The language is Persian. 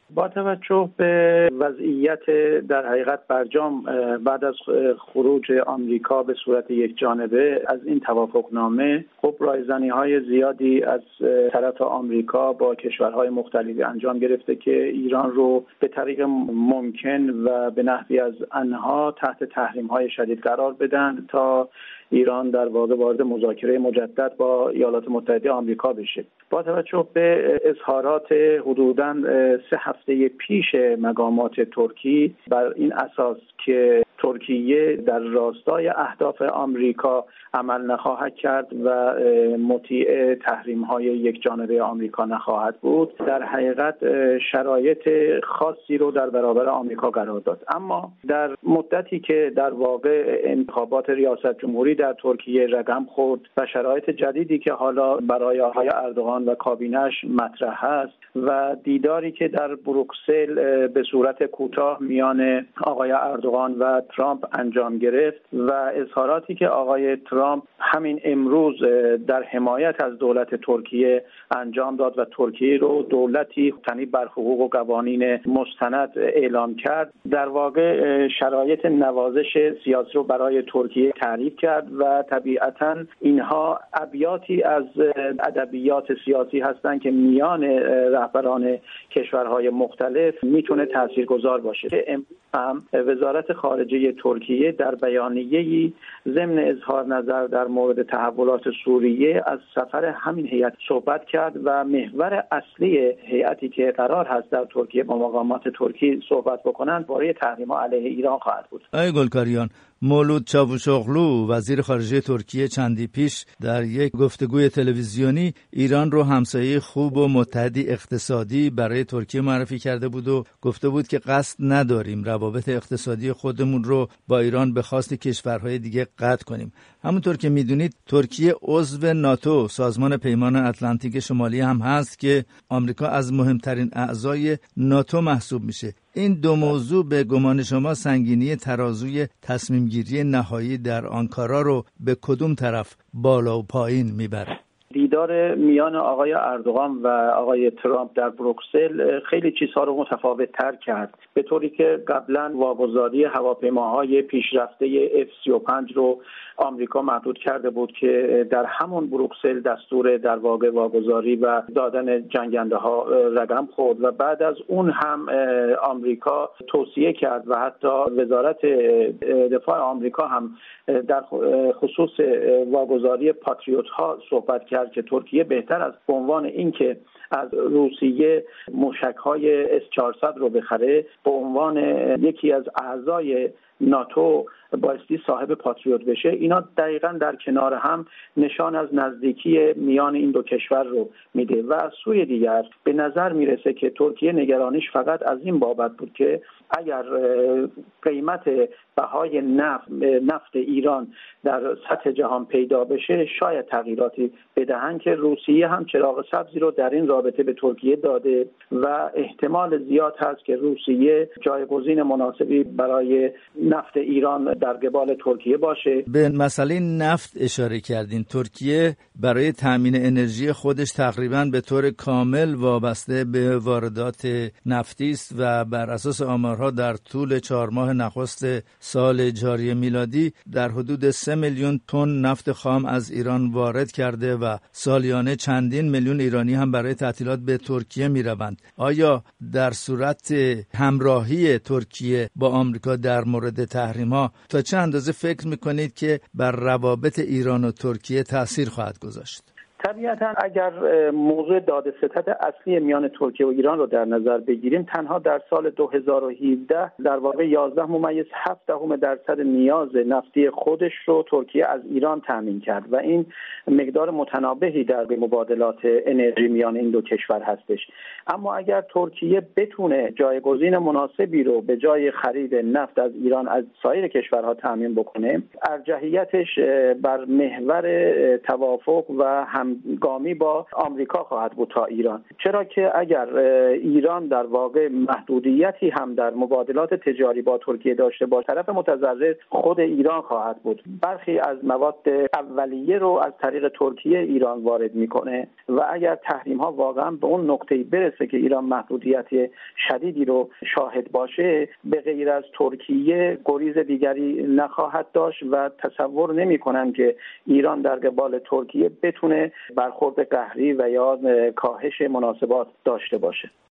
با توجه به وضعیت در حقیقت برجام بعد از خروج آمریکا به صورت یک جانبه از این توافقنامه، خب رایزنی‌های زیادی از طرف آمریکا با کشورهای مختلفی انجام گرفته که ایران رو به طریق ممکن و به نحوی از آنها تحت تحریم‌های شدید قرار بدن تا ایران در واقع وارد مذاکره مجدد با ایالات متحده آمریکا بشه. با توجه به اظهارات حدوداً 3 هفته پیش مقامات ترکی بر این اساس که ترکیه در راستای اهداف آمریکا عمل نخواهد کرد و مطیع تحریم‌های یک جانبه آمریکا نخواهد بود، در حقیقت شرایط خاصی رو در برابر آمریکا قرار داد. اما در مدتی که در واقع انتخابات ریاست جمهوری در ترکیه رقم خورد و شرایط جدیدی که حالا برای آقای اردوغان و کابینش مطرح است و دیداری که در بروکسل به صورت کوتاه میان آقای اردوغان و ترامپ انجام گرفت و اظهاراتی که آقای ترامپ همین امروز در حمایت از دولت ترکیه انجام داد و ترکیه رو دولتی غنی بر حقوق و قوانین مستند اعلام کرد، در واقع شرایط نوازش سیاسی رو برای ترکیه تعریف کرد و طبیعتاً اینها ابیاتی از ادبیات سیاسی هستند که میان رهبران کشورهای مختلف میتونه تاثیرگذار باشه. که امروز هم وزارت خارجه ترکیه در بیانیه‌ای ضمن اظهار نظر در مورد تحولات سوریه از سفر همین هیئت صحبت کرد و محور اصلی هیئتی که قرار هست در ترکیه با مقامات ترکی صحبت بکنند باره تحریم‌ها علیه ایران خواهد بود. آقای گلکاریان، مولود چاوشوغلو وزیر خارجه ترکیه چندی پیش در یک گفتگوی تلویزیونی ایران رو همسایه خوب و متحدی اقتصادی برای ترکیه معرفی کرده بود و گفته بود که قصد نداریم روابط اقتصادی خودمون رو با ایران به خواست کشورهای دیگه قطع کنیم. همونطور که میدونید ترکیه عضو ناتو، سازمان پیمان اتلانتیک شمالی هم هست که آمریکا از مهمترین اعضای ناتو محسوب میشه. این دو موضوع به گمان شما سنگینی ترازوی تصمیم گیری نهایی در آنکارا رو به کدوم طرف بالا و پایین میبره؟ دیدار میان آقای اردوغان و آقای ترامپ در بروکسل خیلی چیزها رو متفاوت تر کرد، به طوری که قبلا واگذاری هواپیماهای پیشرفته F-35 رو آمریکا محدود کرده بود که در همون بروکسل دستور در واقع واگذاری و دادن جنگنده ها رقم خورد و بعد از اون هم آمریکا توصیه کرد و حتی وزارت دفاع آمریکا هم در خصوص واگذاری پاتریوت ها صحبت کرد که ترکیه بهتر است به عنوان اینکه از روسیه موشک‌های S-400 رو بخره به عنوان یکی از اعضای ناتو بایستی صاحب پاتریوت بشه. اینا دقیقاً در کنار هم نشان از نزدیکی میان این دو کشور رو میده و از سوی دیگر به نظر میرسه که ترکیه نگرانیش فقط از این بابت بود که اگر قیمت بهای نفت ایران در سطح جهان پیدا بشه شاید تغییراتی بدهند که روسیه هم چراغ سبزی رو در این رابطه به ترکیه داده و احتمال زیاد هست که روسیه جایگزین مناسبی برای نفت ایران در قبال ترکیه باشه. به مسئله نفت اشاره کردین. ترکیه برای تامین انرژی خودش تقریباً به طور کامل وابسته به واردات نفتی است و بر اساس آمارها در طول 4 ماه نخست سال جاری میلادی در حدود 3 میلیون تن نفت خام از ایران وارد کرده و سالیانه چندین میلیون ایرانی هم برای تعطیلات به ترکیه میروند. آیا در صورت همراهی ترکیه با آمریکا در مورد تحریم‌ها تا چه اندازه فکر میکنید که بر روابط ایران و ترکیه تأثیر خواهد گذاشت؟ طبیعتاً اگر موضوع داد ستد اصلی میان ترکیه و ایران رو در نظر بگیریم، تنها در سال 2017 در واقع 11.7% نیاز نفتی خودش رو ترکیه از ایران تامین کرد و این مقدار متنابهی در مبادلات انرژی میان این دو کشور هستش. اما اگر ترکیه بتونه جایگزین مناسبی رو به جای خرید نفت از ایران از سایر کشورها تامین بکنه، ارجحیتش بر محور توافق و همگامی با آمریکا خواهد بود تا ایران، چرا که اگر ایران در واقع محدودیتی هم در مبادلات تجاری با ترکیه داشته باشه، طرف متضرر خود ایران خواهد بود. برخی از مواد اولیه رو از طریق ترکیه ایران وارد میکنه و اگر تحریم ها واقعا به اون نقطه‌ای برسه که ایران محدودیت شدیدی رو شاهد باشه، به غیر از ترکیه گریز دیگری نخواهد داشت و تصور نمی‌کنم که ایران در قبال ترکیه بتونه برخورد قهری و یا کاهش مناسبات داشته باشه.